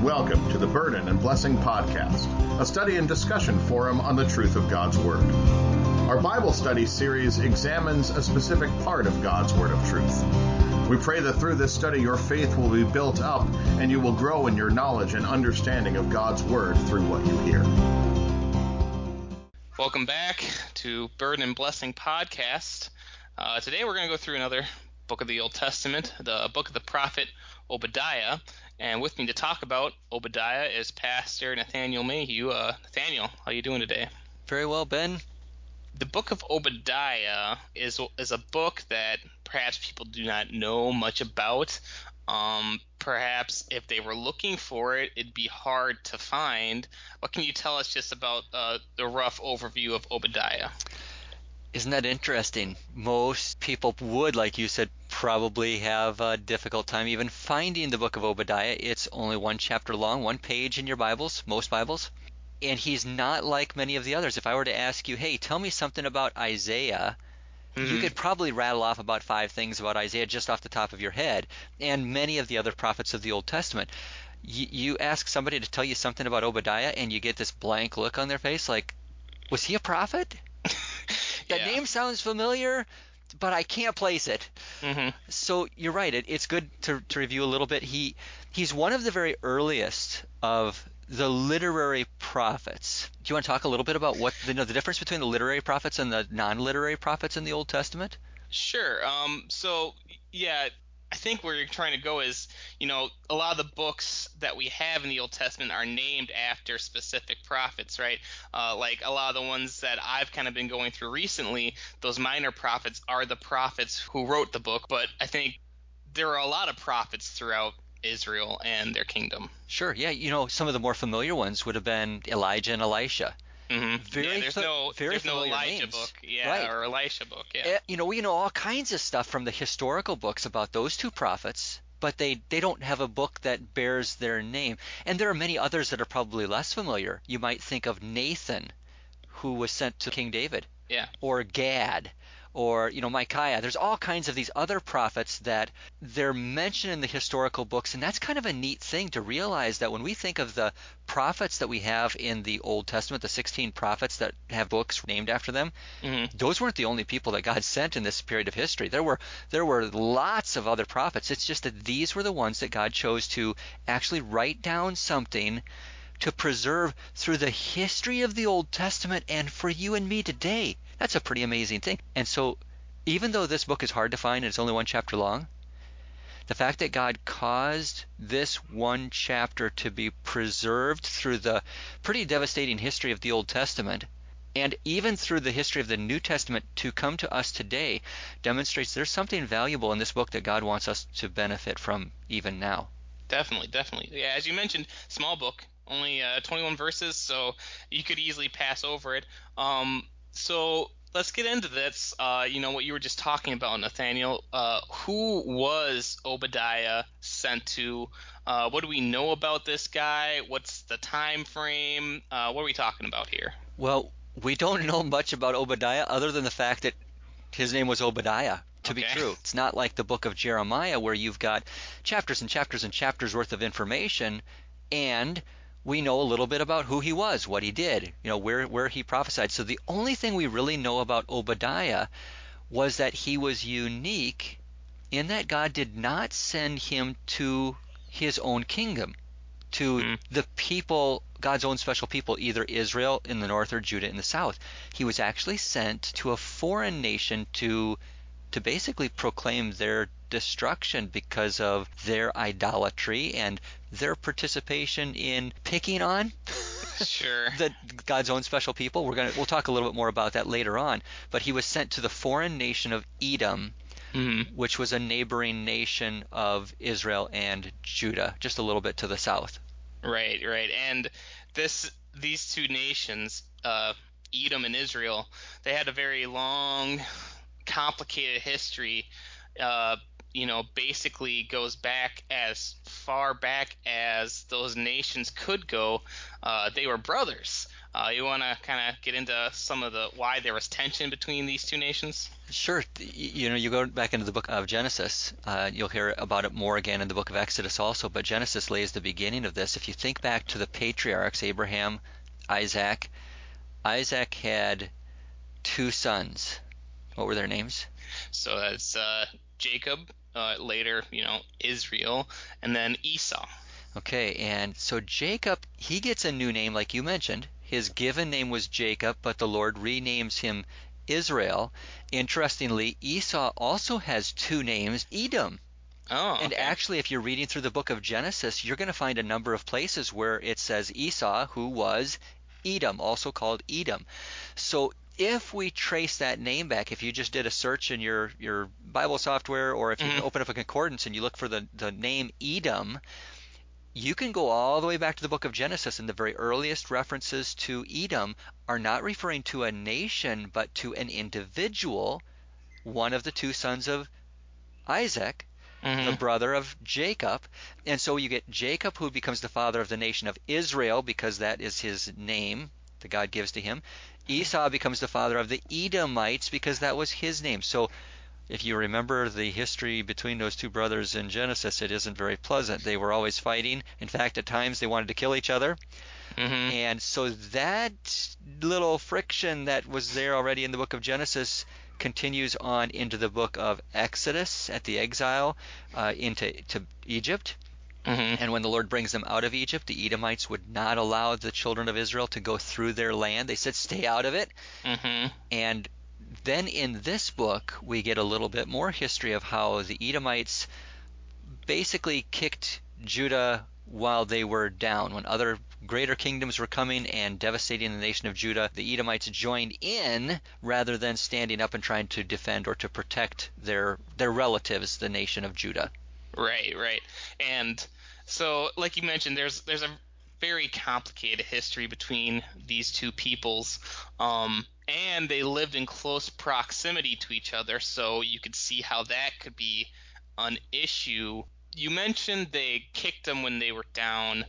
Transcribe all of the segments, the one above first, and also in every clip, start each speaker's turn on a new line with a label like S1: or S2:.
S1: Welcome to the Burden and Blessing Podcast, a study and discussion forum on the truth of God's Word. Our Bible study series examines a specific part of God's Word of truth. We pray that through this study your faith will be built up and you will grow in your knowledge and understanding of God's Word through what you hear.
S2: Welcome back to Burden and Blessing Podcast. Today we're going to go through another book of the Old Testament, the book of the prophet Obadiah. And with me to talk about Obadiah is Pastor Nathaniel Mayhew. Nathaniel, how are you doing today?
S3: Very well, Ben.
S2: The book of Obadiah is a book that perhaps people do not know much about. Perhaps if they were looking for it, it'd be hard to find. What can you tell us just about the rough overview of Obadiah?
S3: Isn't that interesting? Most people would, like you said, probably have a difficult time even finding the book of Obadiah. It's only one chapter long, one page in your Bibles, most Bibles. And he's not like many of the others. If I were to ask you, hey, tell me something about Isaiah, you could probably rattle off about 5 things about Isaiah just off the top of your head, and many of the other prophets of the Old Testament. You ask somebody to tell you something about Obadiah, and you get this blank look on their face like, was he a prophet? That name sounds familiar, but I can't place it.
S2: Mm-hmm.
S3: So you're right. It's good to review a little bit. He's one of the very earliest of the literary prophets. Do you want to talk a little bit about what the difference between the literary prophets and the non-literary prophets in the Old Testament?
S2: Sure. I think where you're trying to go is, a lot of the books that we have in the Old Testament are named after specific prophets, right? Like a lot of the ones that I've kind of been going through recently, those minor prophets are the prophets who wrote the book, but I think there are a lot of prophets throughout Israel and their kingdom.
S3: Sure, yeah. Some of the more familiar ones would have been Elijah and Elisha.
S2: Mm-hmm. There's no Elijah
S3: names.
S2: book,
S3: Right.
S2: or Elisha book, yeah.
S3: We know all kinds of stuff from the historical books about those two prophets, but they don't have a book that bears their name. And there are many others that are probably less familiar. You might think of Nathan, who was sent to King David, or Gad, or Micaiah. There's all kinds of these other prophets that they're mentioned in the historical books, and that's kind of a neat thing to realize that when we think of the prophets that we have in the Old Testament, the 16 prophets that have books named after them, those weren't the only people that God sent in this period of history. There were lots of other prophets. It's just that these were the ones that God chose to actually write down something to preserve through the history of the Old Testament and for you and me today. That's a pretty amazing thing. And so even though this book is hard to find and it's only one chapter long, the fact that God caused this one chapter to be preserved through the pretty devastating history of the Old Testament and even through the history of the New Testament to come to us today demonstrates there's something valuable in this book that God wants us to benefit from even now.
S2: Definitely. Yeah, as you mentioned, small book, only 21 verses, so you could easily pass over it. So let's get into this. What you were just talking about, Nathaniel. Who was Obadiah sent to? What do we know about this guy? What's the time frame? What are we talking about here?
S3: Well, we don't know much about Obadiah other than the fact that his name was Obadiah, to be true. It's not like the book of Jeremiah where you've got chapters and chapters and chapters worth of information, and we know a little bit about who he was, what he did, where he prophesied. So the only thing we really know about Obadiah was that he was unique in that God did not send him to his own kingdom, to the people, God's own special people, either Israel in the north or Judah in the south. He was actually sent to a foreign nation to basically proclaim their destruction because of their idolatry and their participation in picking on God's own special people. We'll talk a little bit more about that later on. But he was sent to the foreign nation of Edom, which was a neighboring nation of Israel and Judah, just a little bit to the south.
S2: Right. And these two nations, Edom and Israel, they had a very long, complicated history. basically goes back as far back as those nations could go. They were brothers. You want to kind of get into some of the why there was tension between these two nations?
S3: Sure. You go back into the book of Genesis, you'll hear about it more again in the book of Exodus also, but Genesis lays the beginning of this. If you think back to the patriarchs, Abraham, Isaac had two sons. What were their names?
S2: So that's Jacob, later, Israel, and then Esau.
S3: Okay, and so Jacob, he gets a new name like you mentioned. His given name was Jacob, but the Lord renames him Israel. Interestingly, Esau also has two names, Edom.
S2: Oh, okay.
S3: And actually, if you're reading through the book of Genesis, you're going to find a number of places where it says Esau, who was Edom, also called Edom. So if we trace that name back, if you just did a search in your Bible software, or if you open up a concordance and you look for the name Edom, you can go all the way back to the book of Genesis, and the very earliest references to Edom are not referring to a nation, but to an individual, one of the two sons of Isaac, the brother of Jacob. And so you get Jacob, who becomes the father of the nation of Israel, because that is his name that God gives to him. Esau becomes the father of the Edomites, because that was his name. So if you remember the history between those two brothers in Genesis, it isn't very pleasant. They were always fighting. In fact, at times they wanted to kill each other. And so that little friction that was there already in the book of Genesis continues on into the book of Exodus at the exile into Egypt. And when the Lord brings them out of Egypt, the Edomites would not allow the children of Israel to go through their land. They said, stay out of it. And then in this book, we get a little bit more history of how the Edomites basically kicked Judah while they were down. When other greater kingdoms were coming and devastating the nation of Judah, the Edomites joined in rather than standing up and trying to defend or to protect their relatives, the nation of Judah.
S2: Right. And so, like you mentioned, there's a very complicated history between these two peoples. And they lived in close proximity to each other, so you could see how that could be an issue. You mentioned they kicked them when they were down.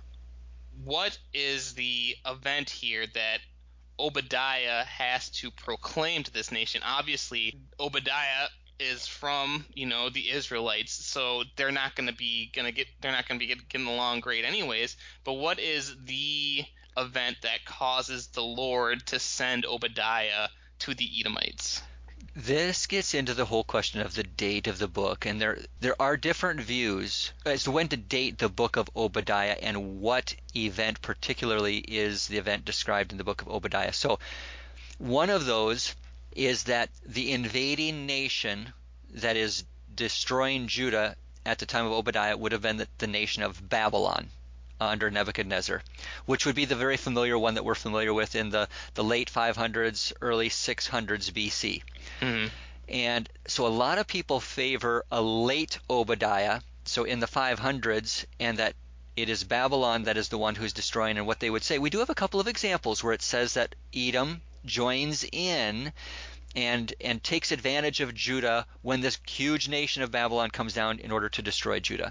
S2: What is the event here that Obadiah has to proclaim to this nation? Obviously, Obadiah is from, the Israelites, so they're not going to be getting along great anyways. But what is the event that causes the Lord to send Obadiah to the Edomites?
S3: This gets into the whole question of the date of the book, and there are different views as to when to date the book of Obadiah and what event particularly is the event described in the book of Obadiah. So one of those is that the invading nation that is destroying Judah at the time of Obadiah would have been the nation of Babylon under Nebuchadnezzar, which would be the very familiar one that we're familiar with in the late 500s, early 600s BC. And so a lot of people favor a late Obadiah, so in the 500s, and that it is Babylon that is the one who's destroying. And what they would say, we do have a couple of examples where it says that Edom joins in and takes advantage of Judah when this huge nation of Babylon comes down in order to destroy Judah.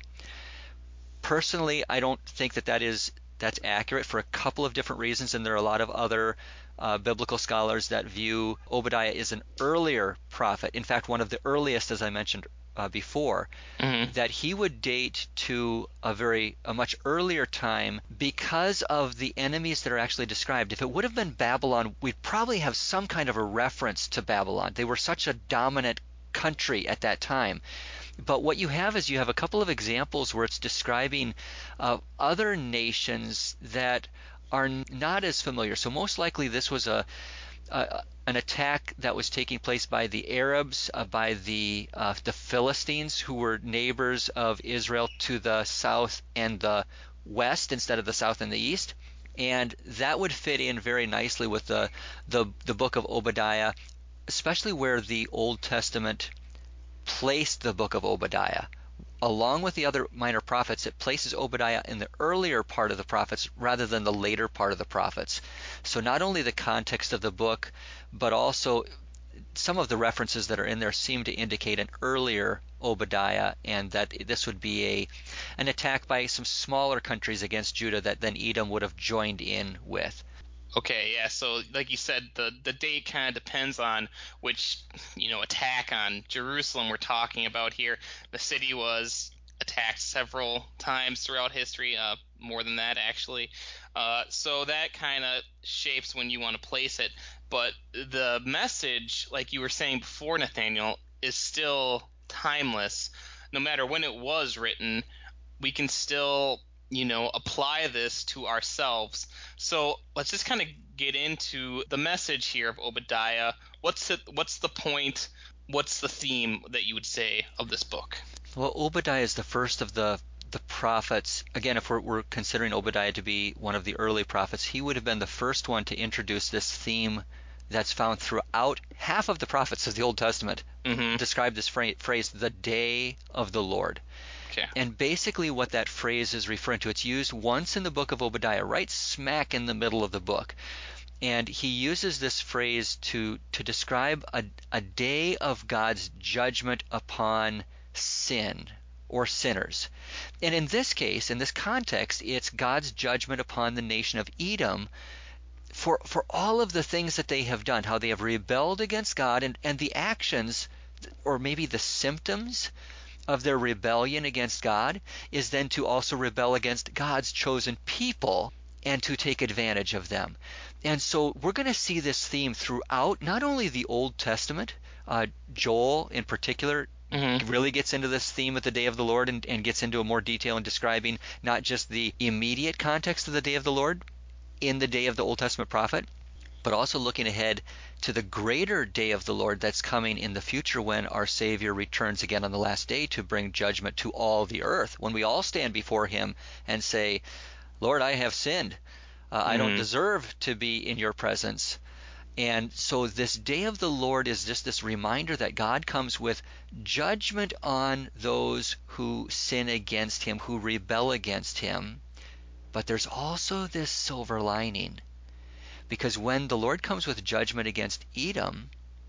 S3: Personally, I don't think that's accurate for a couple of different reasons, and there are a lot of other biblical scholars that view Obadiah as an earlier prophet. In fact, one of the earliest, as I mentioned before, that he would date to a much earlier time because of the enemies that are actually described. If it would have been Babylon, we'd probably have some kind of a reference to Babylon. They were such a dominant country at that time. But what you have is you have a couple of examples where it's describing other nations that are not as familiar. So most likely this was an attack that was taking place by the Arabs, by the Philistines, who were neighbors of Israel to the south and the west instead of the south and the east. And that would fit in very nicely with the book of Obadiah, especially where the Old Testament placed the book of Obadiah. Along with the other minor prophets, it places Obadiah in the earlier part of the prophets rather than the later part of the prophets. So not only the context of the book, but also some of the references that are in there seem to indicate an earlier Obadiah, and that this would be an attack by some smaller countries against Judah that then Edom would have joined in with.
S2: Okay, yeah. So, like you said, the date kind of depends on which attack on Jerusalem we're talking about here. The city was attacked several times throughout history, more than that actually. So that kind of shapes when you want to place it. But the message, like you were saying before, Nathaniel, is still timeless. No matter when it was written, we can still apply this to ourselves. So let's just kind of get into the message here of Obadiah. What's the point? What's the theme that you would say of this book?
S3: Well, Obadiah is the first of the prophets. Again, if we're considering Obadiah to be one of the early prophets, he would have been the first one to introduce this theme that's found throughout half of the prophets of the Old Testament. Describe this phrase, the day of the Lord.
S2: Okay.
S3: And basically what that phrase is referring to, it's used once in the book of Obadiah, right smack in the middle of the book. And he uses this phrase to describe a day of God's judgment upon sin or sinners. And in this case, in this context, it's God's judgment upon the nation of Edom for all of the things that they have done, how they have rebelled against God, and the actions, or maybe the symptoms of their rebellion against God is then to also rebel against God's chosen people and to take advantage of them. And so we're going to see this theme throughout not only the Old Testament, Joel in particular really gets into this theme of the day of the Lord and gets into a more detail in describing not just the immediate context of the day of the Lord in the day of the Old Testament prophet, but also looking ahead to the greater day of the Lord that's coming in the future when our Savior returns again on the last day to bring judgment to all the earth, when we all stand before him and say, Lord, I have sinned. I don't deserve to be in your presence. And so this day of the Lord is just this reminder that God comes with judgment on those who sin against him, who rebel against him. But there's also this silver lining. Because when the Lord comes with judgment against Edom,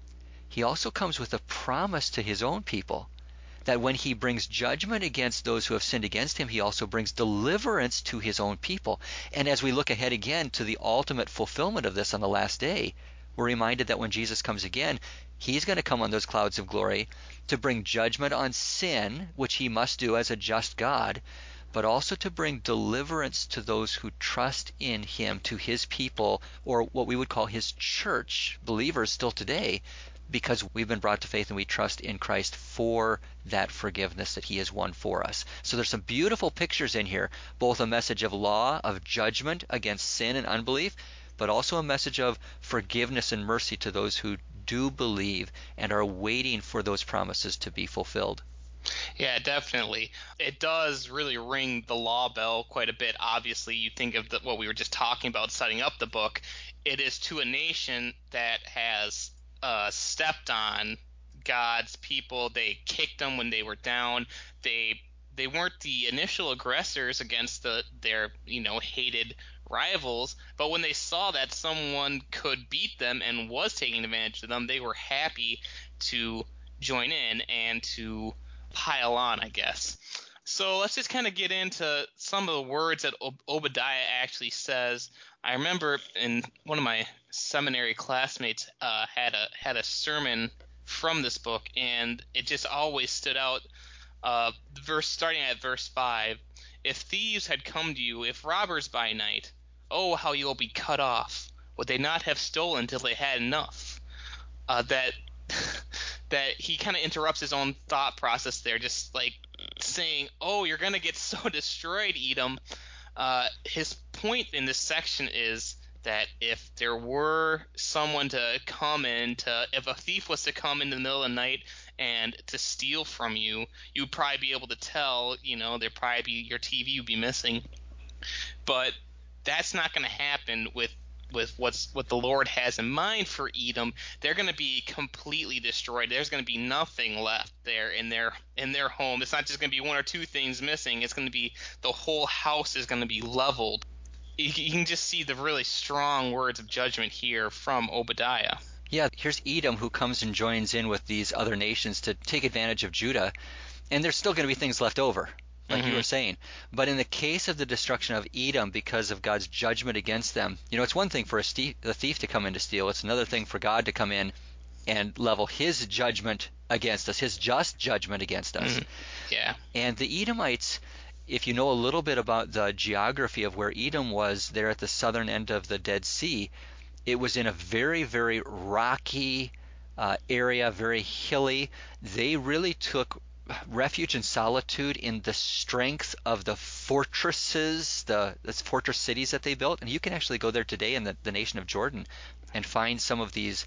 S3: he also comes with a promise to his own people that when he brings judgment against those who have sinned against him, he also brings deliverance to his own people. And as we look ahead again to the ultimate fulfillment of this on the last day, we're reminded that when Jesus comes again, he's going to come on those clouds of glory to bring judgment on sin, which he must do as a just God, but also to bring deliverance to those who trust in him, to his people, or what we would call his church, believers still today, because we've been brought to faith and we trust in Christ for that forgiveness that he has won for us. So there's some beautiful pictures in here, both a message of law, of judgment against sin and unbelief, but also a message of forgiveness and mercy to those who do believe and are waiting for those promises to be fulfilled.
S2: Yeah, definitely. It does really ring the law bell quite a bit. Obviously, you think of what we were just talking about, setting up the book. It is to a nation that has stepped on God's people. They kicked them when they were down. They weren't the initial aggressors against their hated rivals, but when they saw that someone could beat them and was taking advantage of them, they were happy to join in and to pile on, I guess. So let's just kind of get into some of the words that Obadiah actually says. I remember in one of my seminary classmates had a sermon from this book, and it just always stood out. Starting at verse 5, if thieves had come to you, if robbers by night, oh, how you will be cut off. Would they not have stolen till they had enough? That he kind of interrupts his own thought process there, just like saying, oh, you're going to get so destroyed, Edom. His point in this section is that if there were someone to come in, if a thief was to come in the middle of the night and to steal from you, you'd probably be able to tell, there'd probably be your TV would be missing. But that's not going to happen with what the Lord has in mind for Edom. They're going to be completely destroyed. There's going to be nothing left there in their home. It's not just going to be one or two things missing. It's going to be the whole house is going to be leveled. You can just see the really strong words of judgment here from Obadiah.
S3: Yeah, here's Edom who comes and joins in with these other nations to take advantage of Judah, and there's still going to be things left over, like you were saying. But in the case of the destruction of Edom because of God's judgment against them, it's one thing for a thief to come in to steal. It's another thing for God to come in and level his judgment against us, his just judgment against us.
S2: Yeah.
S3: And the Edomites, if you know a little bit about the geography of where Edom was there at the southern end of the Dead Sea, it was in a very, very rocky area, very hilly. They really took refuge and solitude in the strength of the fortresses, the fortress cities that they built. And you can actually go there today in the nation of Jordan and find some of these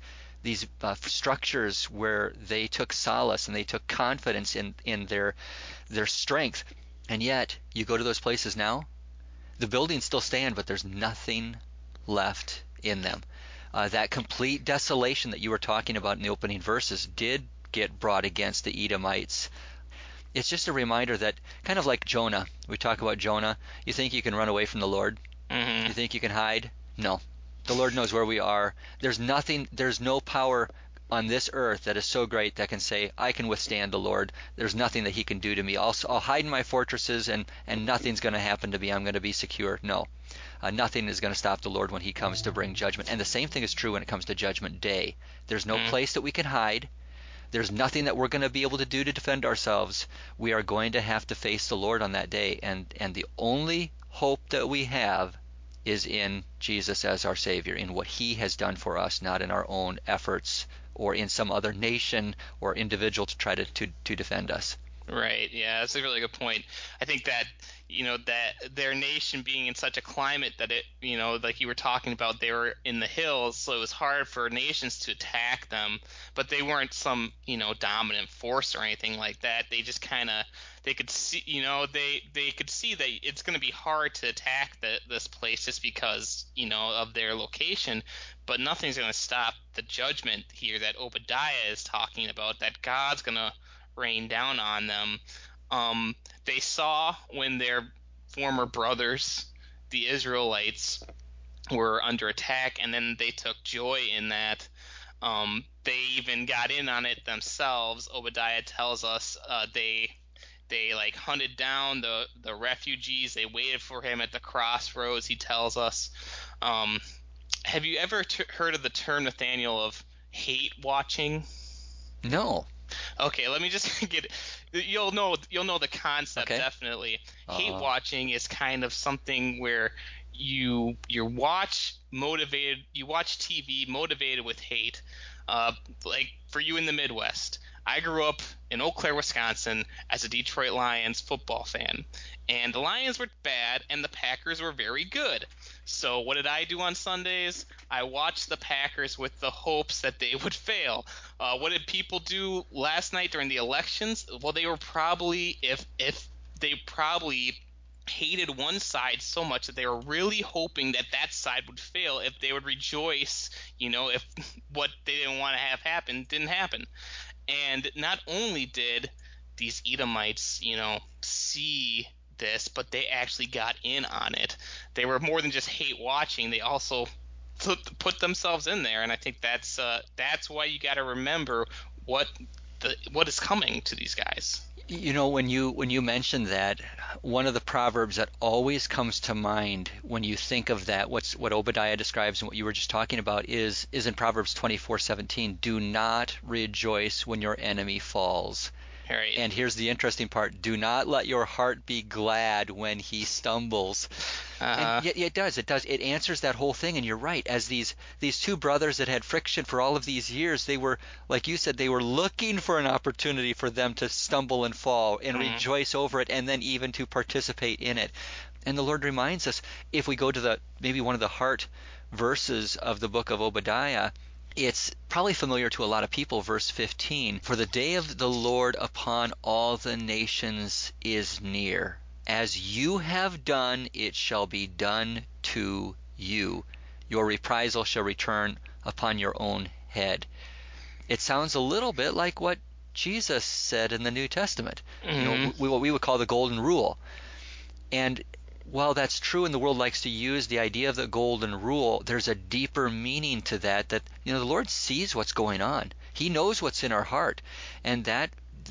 S3: structures where they took solace and they took confidence in their strength. And yet, you go to those places now, the buildings still stand, but there's nothing left in them. That complete desolation that you were talking about in the opening verses did get brought against the Edomites. It's just a reminder that, kind of like Jonah, we talk about Jonah, you think you can run away from the Lord? You think you can hide? No. The Lord knows where we are. There's no power on this earth that is so great that can say, I can withstand the Lord. There's nothing that he can do to me. I'll hide in my fortresses and nothing's going to happen to me. I'm going to be secure. No. Nothing is going to stop the Lord when he comes to bring judgment. And the same thing is true when it comes to Judgment Day. There's no place that we can hide. There's nothing that we're going to be able to do to defend ourselves. We are going to have to face the Lord on that day. And the only hope that we have is in Jesus as our Savior, in what he has done for us, not in our own efforts or in some other nation or individual to try to defend us.
S2: Right. Yeah, that's a really good point. I think that, that their nation being in such a climate that it, like you were talking about, they were in the hills, so it was hard for nations to attack them, but they weren't some, dominant force or anything like that. They just they could see, they could see that it's going to be hard to attack this place just because, of their location, but nothing's going to stop the judgment here that Obadiah is talking about, that God's going to rain down on them. They saw when their former brothers, the Israelites, were under attack, and then they took joy in that. They even got in on it themselves. Obadiah tells us they hunted down the refugees. They waited for him at the crossroads, he tells us. Have you ever heard of the term, Nathaniel, of hate watching?
S3: No.
S2: Okay, let me just get it. You'll know the concept. Okay. Definitely. Hate watching is kind of something where you watch TV motivated with hate. Like for you in the Midwest, I grew up in Eau Claire, Wisconsin, as a Detroit Lions football fan, and the Lions were bad and the Packers were very good. So what did I do on Sundays? I watched the Packers with the hopes that they would fail. What did people do last night during the elections? Well, they were probably if they probably hated one side so much that they were really hoping that side would fail, if they would rejoice, if what they didn't want to have happen didn't happen. And not only did these Edomites, see this, but they actually got in on it. They were more than just hate watching. They also put themselves in there, and I think that's why you got to remember what is coming to these guys.
S3: When you mention that, one of the proverbs that always comes to mind when you think of that, what Obadiah describes and what you were just talking about is in Proverbs 24:17. Do not rejoice when your enemy falls.
S2: Right.
S3: And here's the interesting part: do not let your heart be glad when he stumbles. And it does. It answers that whole thing. And you're right. As these two brothers that had friction for all of these years, they were, like you said, they were looking for an opportunity for them to stumble and fall and rejoice over it, and then even to participate in it. And the Lord reminds us, if we go to maybe one of the heart verses of the book of Obadiah, it's probably familiar to a lot of people, verse 15. For the day of the Lord upon all the nations is near. As you have done, it shall be done to you. Your reprisal shall return upon your own head. It sounds a little bit like what Jesus said in the New Testament, what we would call the golden rule. And while that's true and the world likes to use the idea of the golden rule, there's a deeper meaning to that the Lord sees what's going on. He knows what's in our heart, and that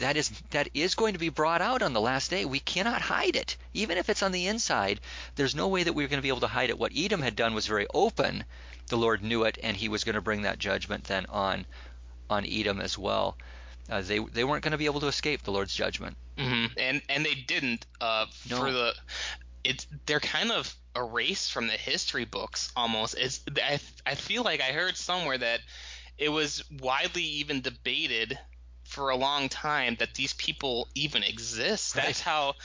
S3: is going to be brought out on the last day. We cannot hide it. Even if it's on the inside, there's no way that we're going to be able to hide it. What Edom had done was very open. The Lord knew it, and he was going to bring that judgment then on Edom as well. They weren't going to be able to escape the Lord's judgment.
S2: Mm-hmm. And they didn't.
S3: No.
S2: They're kind of erased from the history books almost. I feel like I heard somewhere that it was widely even debated for a long time that these people even exist.
S3: Right.
S2: That's how,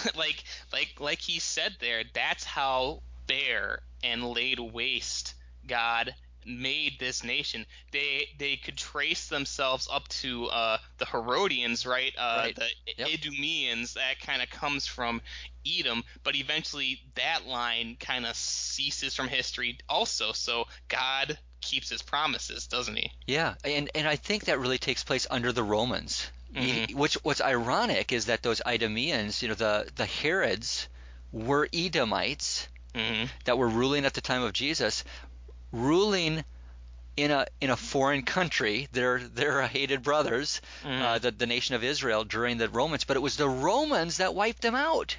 S2: like he said there, that's how bare and laid waste God made this nation. They could trace themselves up to the Herodians, right?
S3: Right.
S2: The
S3: Yep.
S2: Idumeans. That kind of comes from Edom, but eventually that line kind of ceases from history also. So God keeps his promises, doesn't he?
S3: Yeah, and I think that really takes place under the Romans.
S2: Mm-hmm.
S3: What's ironic is that those Idumeans, the Herods, were Edomites
S2: Mm-hmm.
S3: that were ruling at the time of Jesus, ruling in a foreign country. They're hated brothers,
S2: Mm-hmm.
S3: the nation of Israel during the Romans, but it was the Romans that wiped them out.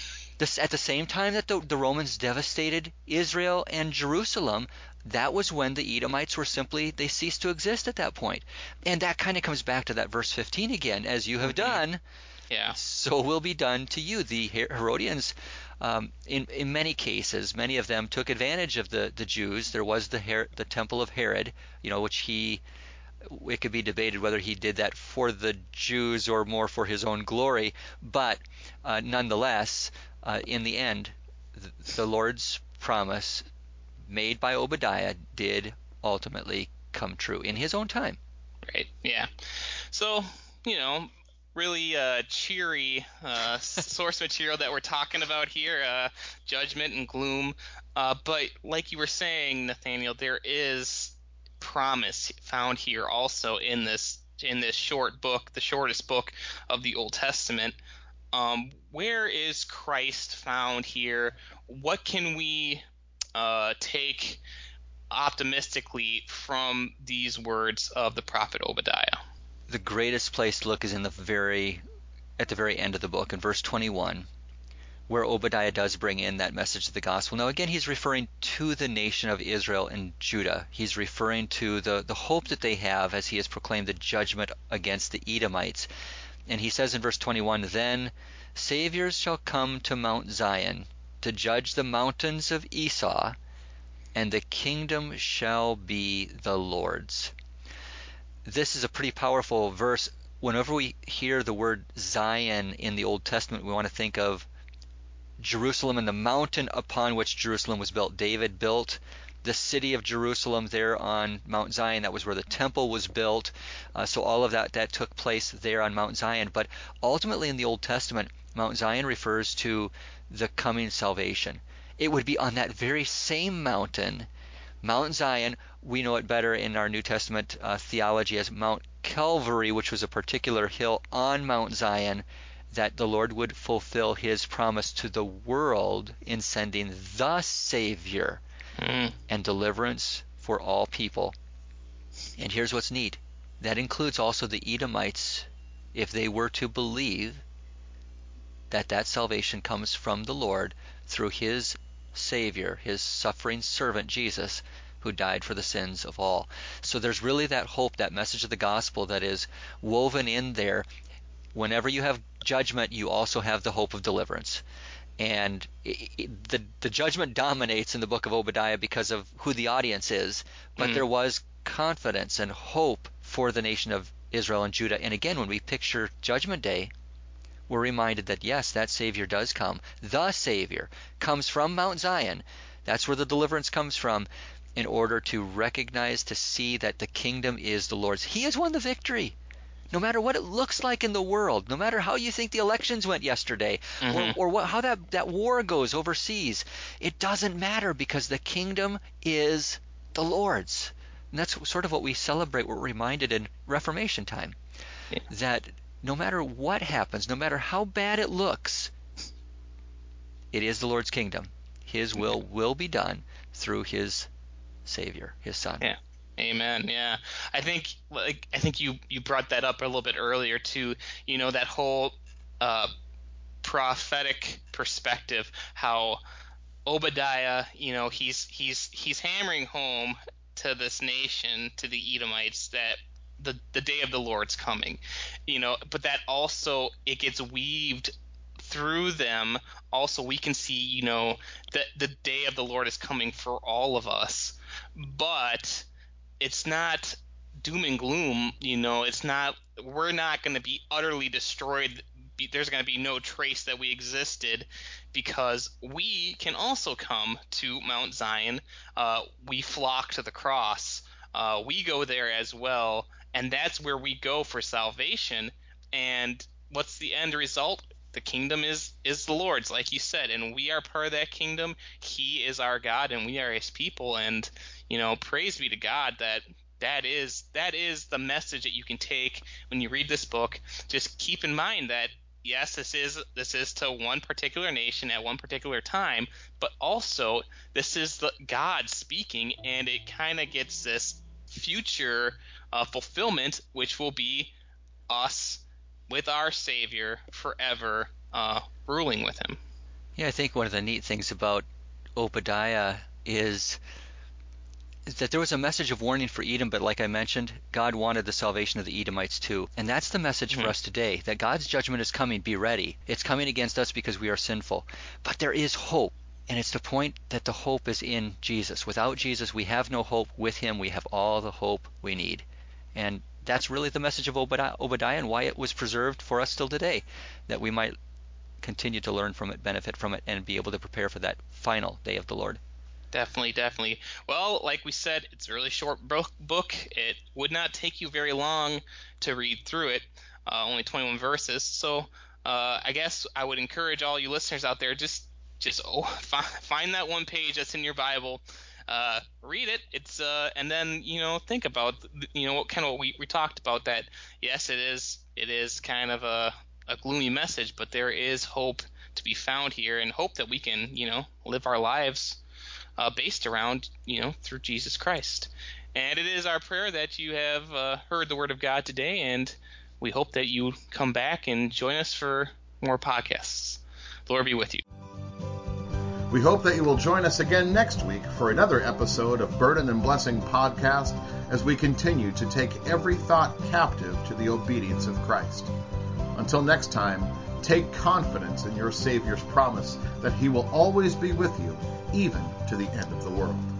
S3: At the same time that the Romans devastated Israel and Jerusalem, that was when the Edomites they ceased to exist at that point. And that kind of comes back to that verse 15 again. As you have
S2: Mm-hmm.
S3: done,
S2: Yeah.
S3: so will be done to you. The Herodians, in many cases, many of them took advantage of the Jews. There was the temple of Herod, which it could be debated whether he did that for the Jews or more for his own glory. But nonetheless, in the end, the Lord's promise made by Obadiah did ultimately come true in his own time.
S2: Right. Yeah. So, really cheery source material that we're talking about here, judgment and gloom. But like you were saying, Nathaniel, there is promise found here also in this short book, the shortest book of the Old Testament. Where is Christ found here? What can we take optimistically from these words of the prophet Obadiah?
S3: The greatest place to look is at the very end of the book in verse 21, where Obadiah does bring in that message of the gospel. Now again, he's referring to the nation of Israel and Judah. He's referring to the hope that they have as he has proclaimed the judgment against the Edomites. And he says in verse 21, "Then saviors shall come to Mount Zion to judge the mountains of Esau, and the kingdom shall be the Lord's." This is a pretty powerful verse. Whenever we hear the word Zion in the Old Testament, we want to think of Jerusalem and the mountain upon which Jerusalem was built. David built the city of Jerusalem there on Mount Zion. That was where the temple was built. So all of that took place there on Mount Zion. But ultimately in the Old Testament, Mount Zion refers to the coming salvation. It would be on that very same mountain, Mount Zion. We know it better in our New Testament theology as Mount Calvary, which was a particular hill on Mount Zion, that the Lord would fulfill his promise to the world in sending the Savior and deliverance for all people. And here's what's neat. That includes also the Edomites, if they were to believe that salvation comes from the Lord through his Savior, his suffering servant Jesus, who died for the sins of all. So there's really that hope, that message of the gospel that is woven in there. Whenever you have judgment, you also have the hope of deliverance. And the judgment dominates in the book of Obadiah because of who the audience is, but there was confidence and hope for the nation of Israel and Judah. And again, when we picture Judgment Day, we're reminded that yes, that Savior does come. The Savior comes from Mount Zion. That's where the deliverance comes from, in order to recognize, to see that the kingdom is the Lord's. He has won the victory. No matter what it looks like in the world, no matter how you think the elections went yesterday, or how that war goes overseas, it doesn't matter, because the kingdom is the Lord's. And that's sort of what we celebrate, we're reminded in Reformation time, that no matter what happens, no matter how bad it looks, It is the Lord's kingdom. His will be done through his Savior, his Son.
S2: Yeah. Amen. Yeah. I think you brought that up a little bit earlier too, that whole prophetic perspective, how Obadiah, he's hammering home to this nation, to the Edomites, that the day of the Lord's coming, but that also it gets weaved through them. Also, we can see, that the day of the Lord is coming for all of us, but it's not doom and gloom. It's not, we're not going to be utterly destroyed. There's going to be no trace that we existed, because we can also come to Mount Zion. We flock to the cross. We go there as well, and that's where we go for salvation. And what's the end result? The kingdom is the Lord's, like you said, and we are part of that kingdom. He is our God, and we are his people. And praise be to God that is the message that you can take when you read this book. Just keep in mind that yes, this is to one particular nation at one particular time, but also this is God speaking, and it kind of gets this future fulfillment, which will be us with our Savior forever, ruling with him.
S3: Yeah, I think one of the neat things about Obadiah is that there was a message of warning for Edom, but like I mentioned, God wanted the salvation of the Edomites too. And that's the message for us today, that God's judgment is coming. Be ready. It's coming against us because we are sinful. But there is hope. And it's the point that the hope is in Jesus. Without Jesus, we have no hope. With him, we have all the hope we need. And that's really the message of Obadiah, and why it was preserved for us still today, that we might continue to learn from it, benefit from it, and be able to prepare for that final day of the Lord.
S2: Definitely. Well, like we said, it's a really short book. It would not take you very long to read through it, only 21 verses. So I guess I would encourage all you listeners out there, just find that one page that's in your Bible, read it. It's and then think about what we talked about. That yes, it is kind of a gloomy message, but there is hope to be found here, and hope that we can live our lives based around, through Jesus Christ. And it is our prayer that you have heard the Word of God today, and we hope that you come back and join us for more podcasts. The Lord be with you.
S1: We hope that you will join us again next week for another episode of Burden and Blessing Podcast, as we continue to take every thought captive to the obedience of Christ. Until next time, take confidence in your Savior's promise that he will always be with you, even to the end of the world.